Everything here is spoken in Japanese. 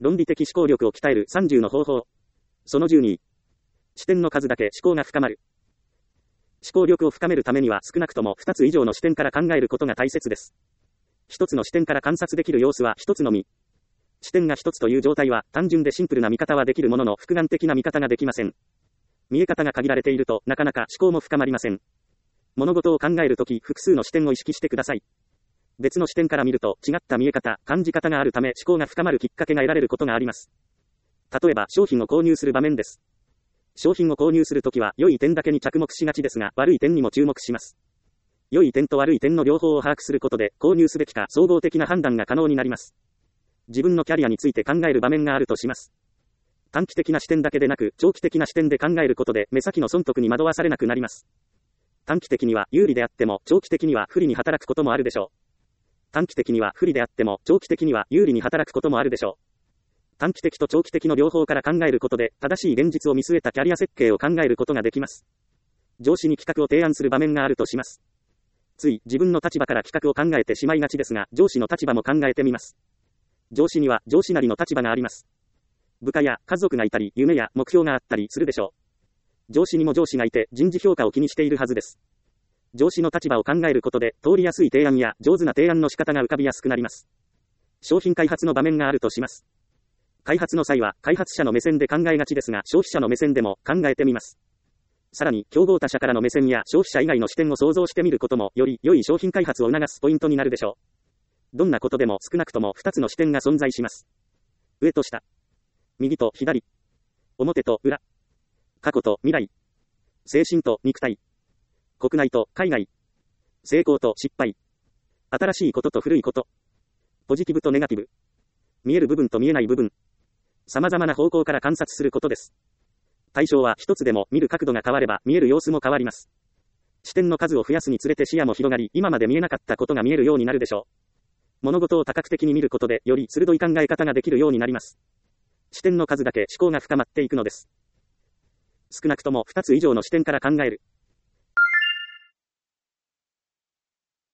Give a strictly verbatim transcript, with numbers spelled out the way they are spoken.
論理的思考力を鍛えるさんじゅうの方法。そのじゅうに。視点の数だけ思考が深まる。思考力を深めるためには少なくともふたつ以上の視点から考えることが大切です。ひとつの視点から観察できる様子はひとつのみ。視点がひとつという状態は単純でシンプルな見方はできるものの複眼的な見方ができません。見え方が限られているとなかなか思考も深まりません。物事を考えるとき複数の視点を意識してください。別の視点から見ると違った見え方、感じ方があるため思考が深まるきっかけが得られることがあります。例えば商品を購入する場面です。商品を購入するときは良い点だけに着目しがちですが悪い点にも注目します。良い点と悪い点の両方を把握することで購入すべきか総合的な判断が可能になります。自分のキャリアについて考える場面があるとします。短期的な視点だけでなく長期的な視点で考えることで目先の損得に惑わされなくなります。短期的には有利であっても長期的には不利に働くこともあるでしょう。短期的には不利であっても長期的には有利に働くこともあるでしょう。短期的と長期的の両方から考えることで正しい現実を見据えたキャリア設計を考えることができます。上司に企画を提案する場面があるとします。つい自分の立場から企画を考えてしまいがちですが上司の立場も考えてみます。上司には上司なりの立場があります。部下や家族がいたり夢や目標があったりするでしょう。上司にも上司がいて人事評価を気にしているはずです。上司の立場を考えることで通りやすい提案や上手な提案の仕方が浮かびやすくなります。商品開発の場面があるとします。開発の際は開発者の目線で考えがちですが消費者の目線でも考えてみます。さらに競合他社からの目線や消費者以外の視点を想像してみることもより良い商品開発を促すポイントになるでしょう。どんなことでも少なくともふたつの視点が存在します。上と下、右と左、表と裏、過去と未来、精神と肉体、国内と海外、成功と失敗、新しいことと古いこと、ポジティブとネガティブ、見える部分と見えない部分、様々な方向から観察することです。対象は一つでも見る角度が変われば見える様子も変わります。視点の数を増やすにつれて視野も広がり、今まで見えなかったことが見えるようになるでしょう。物事を多角的に見ることでより鋭い考え方ができるようになります。視点の数だけ思考が深まっていくのです。少なくともふたつ以上の視点から考える。